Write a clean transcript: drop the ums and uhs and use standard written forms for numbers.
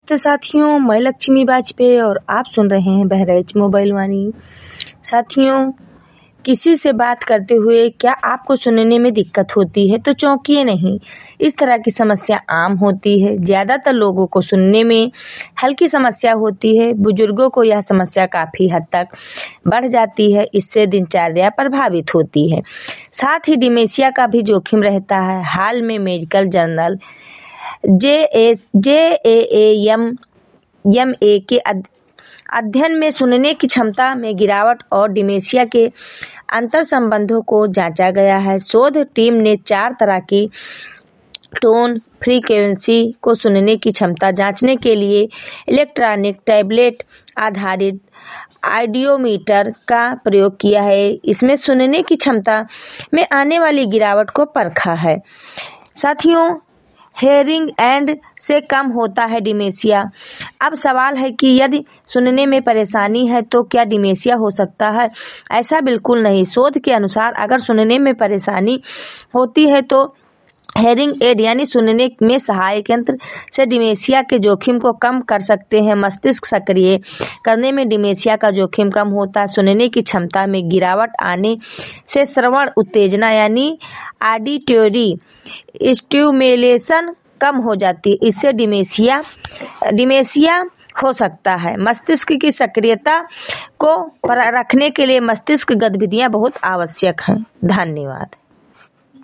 तो साथियों, मैं लक्ष्मी वाजपेयी और आप सुन रहे हैं बहराइच मोबाइल वाणी। साथियों, किसी से बात करते हुए क्या आपको सुनने में दिक्कत होती है तो चौंकिए नहीं। इस तरह की समस्या आम होती है। ज्यादातर लोगों को सुनने में हल्की समस्या होती है। बुजुर्गों को यह समस्या काफी हद तक बढ़ जाती है। इससे दिनचर्या प्रभावित होती है। साथ ही डिमेंशिया का भी जोखिम रहता है। हाल में मेडिकल जर्नल JAAMA के अध्ययन में सुनने की क्षमता में गिरावट और डिमेंशिया के अंतर संबंधों को जांचा गया है। शोध टीम ने 4 तरह की टोन फ्रीक्वेंसी को सुनने की क्षमता जांचने के लिए इलेक्ट्रॉनिक टैबलेट आधारित ऑडियोमीटर का प्रयोग किया है। इसमें सुनने की क्षमता में आने वाली गिरावट को परखा है। साथियों, हेयरिंग एंड से कम होता है डिमेंशिया। अब सवाल है कि यदि सुनने में परेशानी है तो क्या डिमेंशिया हो सकता है? ऐसा बिल्कुल नहीं। शोध के अनुसार अगर सुनने में परेशानी होती है तो हेयरिंग एड यानी सुनने में सहायक यंत्र से डिमेंशिया के जोखिम को कम कर सकते हैं। मस्तिष्क सक्रिय करने में डिमेंशिया का जोखिम कम होता है। सुनने की क्षमता में गिरावट आने से श्रवण उत्तेजना यानी ऑडिटरी स्टिमुलेशन कम हो जाती है। इससे डिमेंशिया हो सकता है। मस्तिष्क की सक्रियता को रखने के लिए मस्तिष्क गतिविधियां बहुत आवश्यक हैं। धन्यवाद।